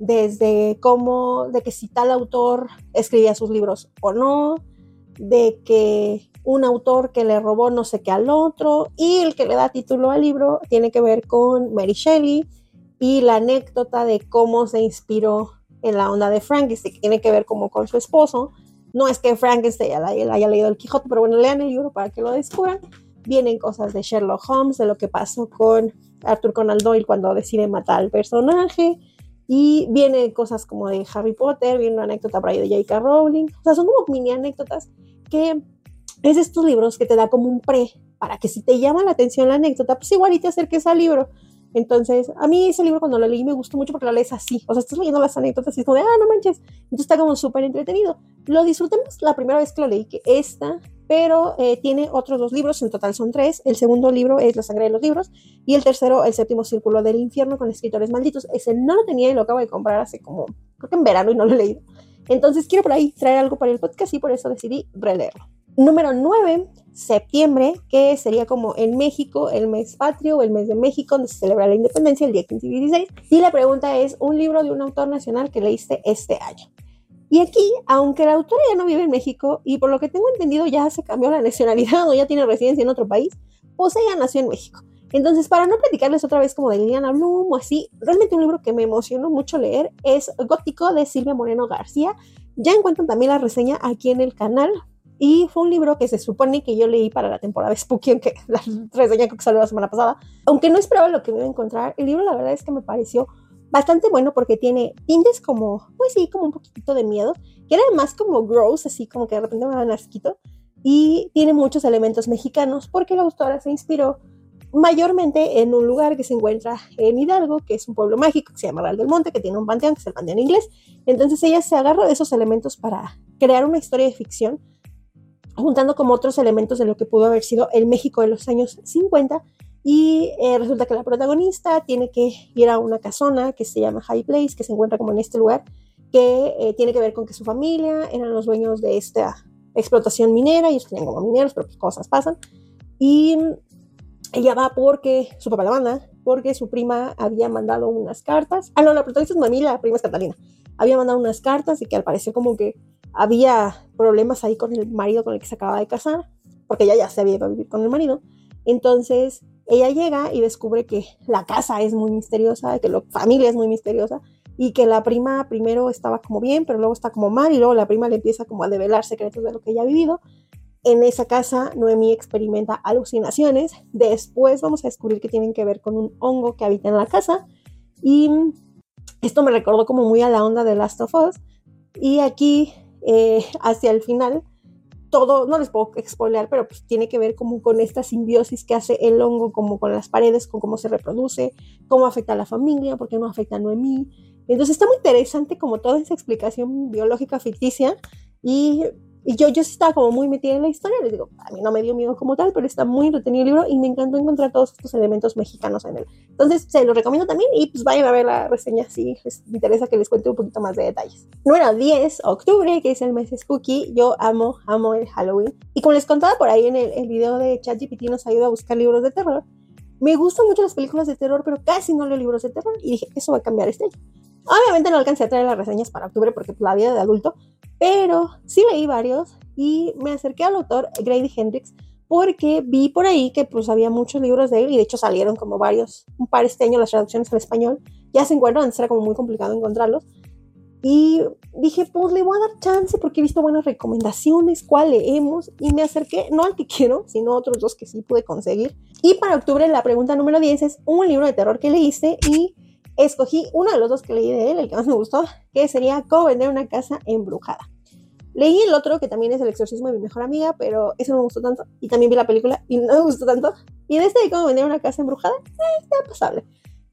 desde cómo, de que si tal autor escribía sus libros o no, de que un autor que le robó no sé qué al otro, y el que le da título al libro tiene que ver con Mary Shelley, y la anécdota de cómo se inspiró en la onda de Frankenstein, que tiene que ver como con su esposo. No es que Frankenstein haya, haya leído el Quijote, pero bueno, lean el libro para que lo descubran. Vienen cosas de Sherlock Holmes, de lo que pasó con Arthur Conan Doyle cuando decide matar al personaje, y vienen cosas como de Harry Potter, viene una anécdota por ahí de J K Rowling. O sea, son como mini anécdotas que es de estos libros que te da como un pre, para que si te llama la atención la anécdota, pues igual y te acerques al libro. Entonces, a mí ese libro cuando lo leí me gustó mucho porque lo lees así, o sea, estás leyendo las anécdotas y es como de, ah, no manches, entonces está como súper entretenido. Lo disfruté más la primera vez que lo leí que esta, pero eh, tiene otros dos libros, en total son tres. El segundo libro es La sangre de los libros, y el tercero, El séptimo círculo del infierno con escritores malditos. Ese no lo tenía y lo acabo de comprar hace como, creo que en verano, y no lo he leído. Entonces quiero por ahí traer algo para el podcast y por eso decidí releerlo. Número nueve, septiembre, que sería como en México el mes patrio o el mes de México, donde se celebra la independencia el día quince y dieciséis. Y la pregunta es, un libro de un autor nacional que leíste este año. Y aquí, aunque la autora ya no vive en México, y por lo que tengo entendido ya se cambió la nacionalidad o ya tiene residencia en otro país, pues ella nació en México. Entonces, para no platicarles otra vez como de Liliana Bloom o así, realmente un libro que me emocionó mucho leer es Gótico, de Silvia Moreno García. Ya encuentran también la reseña aquí en el canal. Y fue un libro que se supone que yo leí para la temporada de Spooky, aunque la reseña creo que salió la semana pasada. Aunque no esperaba lo que me iba a encontrar, el libro la verdad es que me pareció bastante bueno porque tiene tintes como, pues sí, como un poquitito de miedo, que era más como gross, así como que de repente me daban asquito. Y tiene muchos elementos mexicanos porque la autora se inspiró mayormente en un lugar que se encuentra en Hidalgo, que es un pueblo mágico que se llama Real del Monte, que tiene un panteón, que es el panteón inglés. Entonces ella se agarra de esos elementos para crear una historia de ficción, juntando como otros elementos de lo que pudo haber sido el México de los años cincuenta, y eh, resulta que la protagonista tiene que ir a una casona que se llama High Place, que se encuentra como en este lugar, que eh, tiene que ver con que su familia eran los dueños de esta explotación minera, y ellos tenían como mineros, pero pues cosas pasan, y ella va porque su papá la manda, porque su prima había mandado unas cartas, ah no, la protagonista es Noemí, la prima es Catalina, había mandado unas cartas y que al parecer como que había problemas ahí con el marido con el que se acaba de casar, porque ella ya se había ido a vivir con el marido. Entonces ella llega y descubre que la casa es muy misteriosa, que la familia es muy misteriosa, y que la prima primero estaba como bien, pero luego está como mal, y luego la prima le empieza como a develar secretos de lo que ella ha vivido. En esa casa Noemí experimenta alucinaciones. Después vamos a descubrir que tienen que ver con un hongo que habita en la casa, y esto me recordó como muy a la onda de Last of Us. Y aquí Eh, hacia el final, todo, no les puedo spoilear, pero pues tiene que ver como con esta simbiosis que hace el hongo como con las paredes, con cómo se reproduce, cómo afecta a la familia, por qué no afecta a Noemí. Entonces está muy interesante como toda esa explicación biológica ficticia, y, y yo, yo sí estaba como muy metida en la historia. Les digo, a mí no me dio miedo como tal, pero está muy entretenido el libro y me encantó encontrar todos estos elementos mexicanos en él. Entonces se lo recomiendo también, y pues vayan a ver la reseña si les interesa que les cuente un poquito más de detalles. Número diez, octubre, que es el mes spooky. Yo amo, amo el Halloween. Y como les contaba por ahí en el, el video de ChatGPT nos ayuda a buscar libros de terror. Me gustan mucho las películas de terror, pero casi no leo libros de terror, y dije, eso va a cambiar este año. Obviamente no alcancé a traer las reseñas para octubre porque pues, la vida de adulto, pero sí leí varios y me acerqué al autor Grady Hendrix porque vi por ahí que pues había muchos libros de él, y de hecho salieron como varios, un par este año, las traducciones al español ya se encuentran, antes era como muy complicado encontrarlos, y dije, pues le voy a dar chance porque he visto buenas recomendaciones, cuál leemos, y me acerqué, no al que quiero, sino a otros dos que sí pude conseguir. Y para octubre la pregunta número diez es un libro de terror que leíste, y escogí uno de los dos que leí de él, el que más me gustó, que sería Cómo vender una casa embrujada. Leí el otro, que también es El exorcismo de mi mejor amiga, pero ese no me gustó tanto, y también vi la película y no me gustó tanto. Y de este de Cómo vender una casa embrujada, eh, está pasable.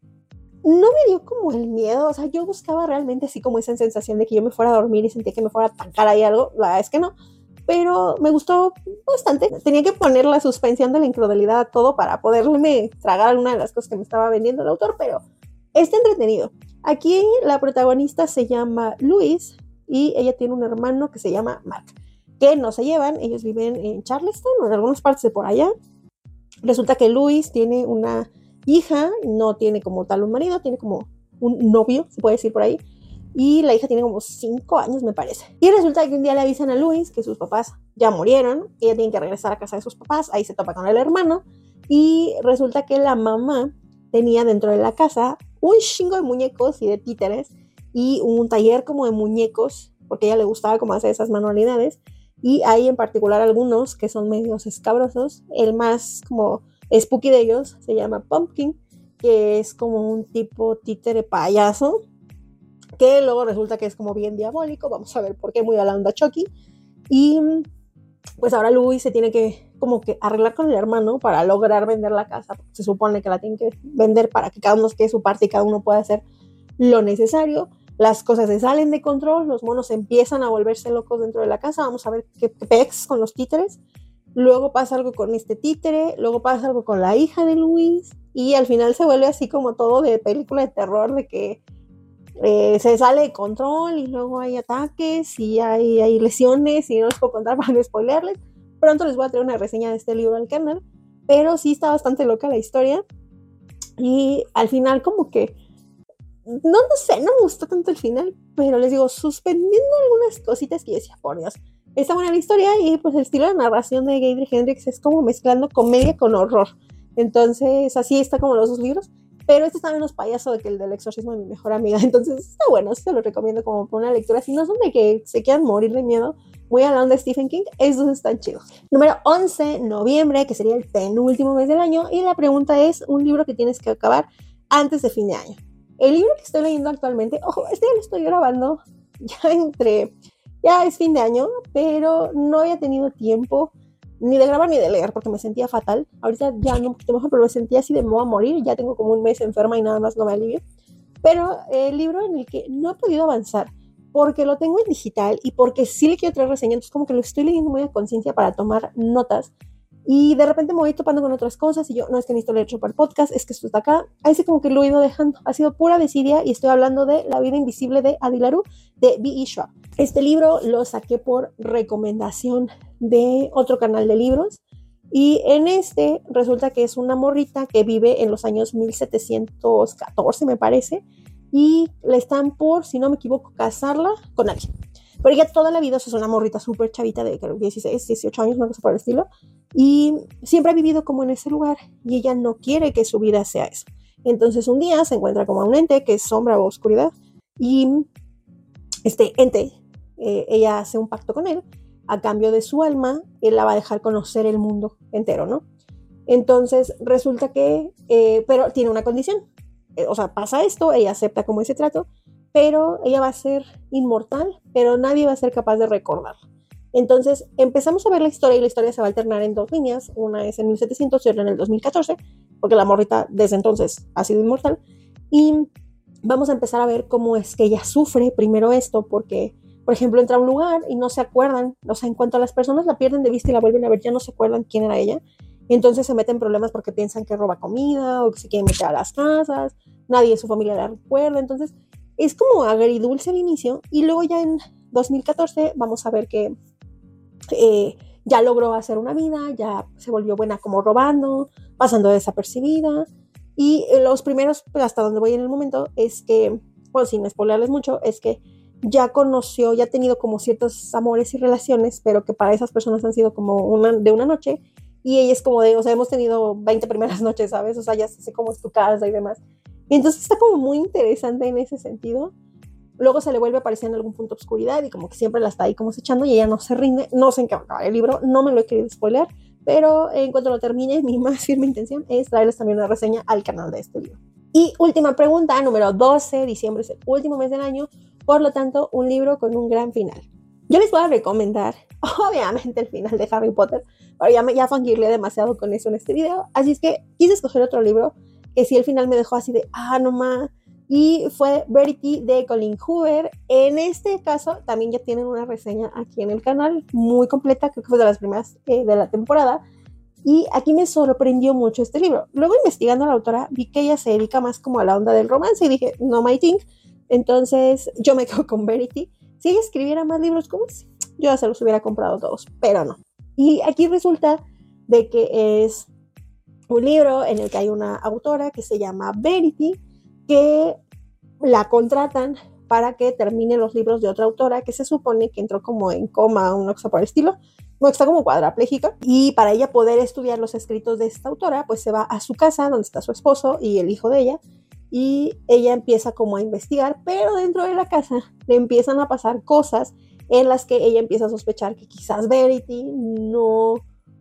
No me dio como el miedo, o sea, yo buscaba realmente así como esa sensación de que yo me fuera a dormir y sentía que me fuera a atacar ahí algo. La verdad es que no, pero me gustó bastante. Tenía que poner la suspensión de la incredulidad a todo para poderme tragar alguna de las cosas que me estaba vendiendo el autor, pero está entretenido. Aquí la protagonista se llama Louise y ella tiene un hermano que se llama Mark, que no se llevan. Ellos viven en Charleston o en algunas partes de por allá. Resulta que Louise tiene una hija no tiene como tal un marido, tiene como un novio, se puede decir por ahí, y la hija tiene como cinco años, me parece. Y resulta que un día le avisan a Luis que sus papás ya murieron, y ella tiene que regresar a casa de sus papás, ahí se topa con el hermano, y resulta que la mamá tenía dentro de la casa un chingo de muñecos y de títeres, y un taller como de muñecos, porque a ella le gustaba como hacer esas manualidades, y hay en particular algunos que son medios escabrosos. El más como spooky de ellos se llama Pumpkin, que es como un tipo títere payaso, que luego resulta que es como bien diabólico. Vamos a ver por qué, muy a la onda Chucky. Y pues ahora Luis se tiene que como que arreglar con el hermano para lograr vender la casa. Se supone que la tienen que vender para que cada uno quede su parte y cada uno pueda hacer lo necesario. Las cosas se salen de control, los monos empiezan a volverse locos dentro de la casa. Vamos a ver qué pex con los títeres. Luego pasa algo con este títere, luego pasa algo con la hija de Luis, y al final se vuelve así como todo de película de terror, de que eh, se sale de control y luego hay ataques y hay, hay lesiones, y no les puedo contar para no spoilerles. Pronto les voy a traer una reseña de este libro al canal, pero sí está bastante loca la historia, y al final como que no, no sé, no me gustó tanto el final, pero les digo, suspendiendo algunas cositas que yo decía, por Dios, está buena la historia. Y pues el estilo de narración de Gaydrich Hendrix es como mezclando comedia con horror, entonces así está como los dos libros, pero este está menos payaso de que el del exorcismo de mi mejor amiga, entonces está bueno, se lo recomiendo como por una lectura, si no son de que se quieran morir de miedo, muy a la onda de Stephen King, esos están chidos. Número once, noviembre, que sería el penúltimo mes del año, y la pregunta es un libro que tienes que acabar antes de fin de año. El libro que estoy leyendo actualmente, ojo, este ya lo estoy grabando ya entre, ya es fin de año, pero no había tenido tiempo ni de grabar ni de leer porque me sentía fatal. Ahorita ya no un poquito mejor, pero me sentía así de me voy a morir, ya tengo como un mes enferma y nada más no me alivio. Pero el libro en el que no he podido avanzar porque lo tengo en digital y porque sí le quiero traer reseñas, entonces como que lo estoy leyendo muy a conciencia para tomar notas. Y de repente me voy topando con otras cosas y yo, no es que necesito leer para podcast, es que esto está acá. Ahí sí como que lo he ido dejando. Ha sido pura desidia y estoy hablando de La vida invisible de Adilaru, de B E. Schwab. Este libro lo saqué por recomendación de otro canal de libros. Y en este resulta que es una morrita que vive en los años mil setecientos catorce, me parece. Y le están por, si no me equivoco, casarla con alguien. Pero ella toda la vida es una morrita súper chavita de creo, dieciséis, dieciocho años, una cosa por el estilo. Y siempre ha vivido como en ese lugar y ella no quiere que su vida sea eso. Entonces un día se encuentra como a un ente que es sombra o oscuridad, y este ente, eh, ella hace un pacto con él. A cambio de su alma, él la va a dejar conocer el mundo entero, ¿no? Entonces resulta que, eh, pero tiene una condición. Eh, o sea, pasa esto, ella acepta como ese trato, pero ella va a ser inmortal, pero nadie va a ser capaz de recordarla. Entonces empezamos a ver la historia y la historia se va a alternar en dos líneas. Una es en mil setecientos y otra en el dos mil catorce, porque la morrita desde entonces ha sido inmortal. Y vamos a empezar a ver cómo es que ella sufre primero esto, porque, por ejemplo, entra a un lugar y no se acuerdan, o sea, en cuanto a las personas la pierden de vista y la vuelven a ver, ya no se acuerdan quién era ella. Entonces se meten en problemas porque piensan que roba comida o que se quieren meter a las casas, nadie de su familia la recuerda. Entonces es como agridulce al inicio, y luego ya en dos mil catorce vamos a ver que Eh, ya logró hacer una vida, ya se volvió buena como robando, pasando desapercibida. Y los primeros, pues hasta donde voy en el momento, es que, bueno, sin spoilerles mucho, es que ya conoció, ya ha tenido como ciertos amores y relaciones, pero que para esas personas han sido como una, de una noche, y ella es como de, o sea, hemos tenido veinte primeras noches, ¿sabes? O sea, ya sé cómo es tu casa y demás. Y entonces está como muy interesante en ese sentido. Luego se le vuelve a aparecer en algún punto de oscuridad y como que siempre la está ahí como acechando y ella no se rinde. No sé en qué va a acabar el libro, no me lo he querido spoiler, pero en cuanto lo termine, mi más firme intención es traerles también una reseña al canal de este libro. Y última pregunta, número doce, diciembre es el último mes del año, por lo tanto, un libro con un gran final. Yo les voy a recomendar, obviamente, el final de Harry Potter, pero ya, me, ya fangirlé demasiado con eso en este video, así es que quise escoger otro libro que sí el final me dejó así de, ah, no más. Y fue Verity de Colleen Hoover. En este caso también ya tienen una reseña aquí en el canal, muy completa, creo que fue de las primeras eh, de la temporada. Y aquí me sorprendió mucho este libro. Luego, investigando a la autora, vi que ella se dedica más como a la onda del romance y dije, no my thing. Entonces yo me quedo con Verity. Si ella escribiera más libros como ese, yo ya se los hubiera comprado todos, pero no. Y aquí resulta de que es un libro en el que hay una autora que se llama Verity, que la contratan para que termine los libros de otra autora que se supone que entró como en coma o una cosa por el estilo, no, está como cuadraplégica, y para ella poder estudiar los escritos de esta autora, pues se va a su casa donde está su esposo y el hijo de ella, y ella empieza como a investigar, pero dentro de la casa le empiezan a pasar cosas en las que ella empieza a sospechar que quizás Verity no, o,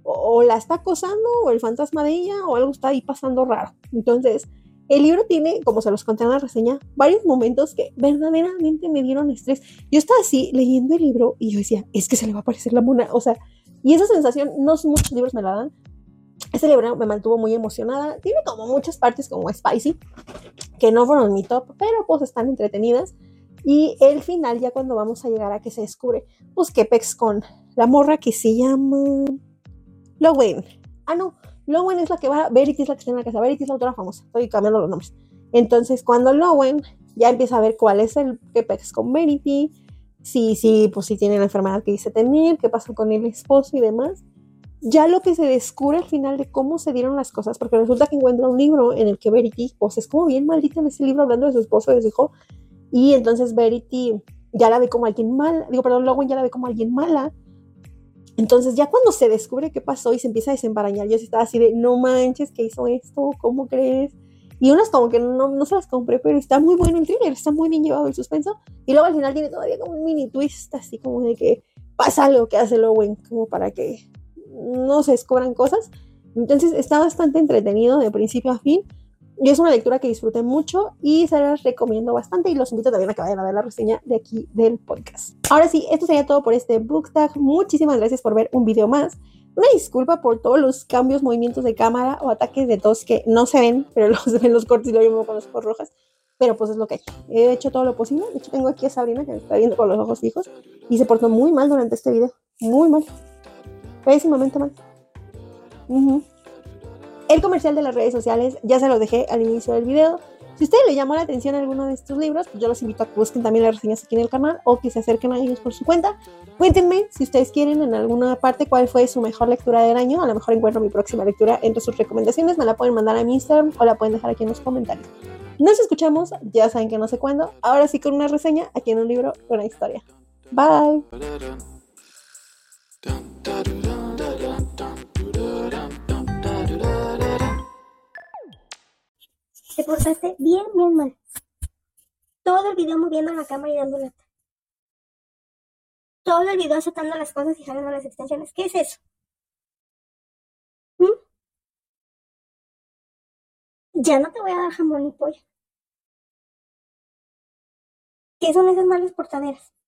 o la está acosando, o el fantasma de ella, o algo está ahí pasando raro. Entonces, el libro tiene, como se los conté en la reseña, varios momentos que verdaderamente me dieron estrés. Yo estaba así leyendo el libro y yo decía, es que se le va a aparecer la mona. O sea, y esa sensación, no muchos libros me la dan. Este libro me mantuvo muy emocionada. Tiene como muchas partes como spicy, que no fueron mi top, pero pues están entretenidas. Y el final, ya cuando vamos a llegar a que se descubre, pues que pex con la morra que se llama Lowen. Ah, no. Lowen es la que va, Verity es la que está en la casa, Verity es la autora famosa, estoy cambiando los nombres. Entonces, cuando Lowen ya empieza a ver cuál es el que pex con Verity, si, si, pues si tiene la enfermedad que dice tener, qué pasó con el esposo y demás, ya lo que se descubre al final de cómo se dieron las cosas, porque resulta que encuentra un libro en el que Verity, pues es como bien maldita en ese libro hablando de su esposo y de su hijo, y entonces Verity ya la ve como alguien mala, digo, perdón, Lowen ya la ve como alguien mala. Entonces ya cuando se descubre qué pasó y se empieza a desembarañar, yo sí estaba así de, no manches, ¿qué hizo esto? ¿Cómo crees? Y unas como que no, no se las compré, pero está muy bueno el thriller, está muy bien llevado el suspenso. Y luego al final tiene todavía como un mini twist, así como de que pasa algo que hace Lowen, como para que no se descubran cosas. Entonces está bastante entretenido de principio a fin. Y es una lectura que disfruté mucho y se las recomiendo bastante y los invito también a que vayan a ver la reseña de aquí del podcast. Ahora sí, esto sería todo por este book tag. Muchísimas gracias por ver un video más. Una disculpa por todos los cambios, movimientos de cámara o ataques de tos que no se ven, pero los ven los cortes y lo veo con los ojos rojas. Pero pues es lo que hay. He hecho todo lo posible. De hecho, tengo aquí a Sabrina que me está viendo con los ojos fijos y se portó muy mal durante este video. Muy mal. Pésimamente mal. Uh-huh. El comercial de las redes sociales ya se los dejé al inicio del video. Si a ustedes le llamó la atención alguno de estos libros, pues yo los invito a que busquen también las reseñas aquí en el canal o que se acerquen a ellos por su cuenta. Cuéntenme si ustedes quieren en alguna parte cuál fue su mejor lectura del año. A lo mejor encuentro mi próxima lectura entre sus recomendaciones. Me la pueden mandar a mi Instagram o la pueden dejar aquí en los comentarios. Nos escuchamos, ya saben que no sé cuándo. Ahora sí con una reseña aquí en un libro, una historia. Bye. Te portaste bien, bien mal. Todo el video moviendo la cámara y dando lata. Todo el video azotando las cosas y jalando las extensiones. ¿Qué es eso? ¿Mm? Ya no te voy a dar jamón ni pollo. ¿Qué son esas malas portaderas?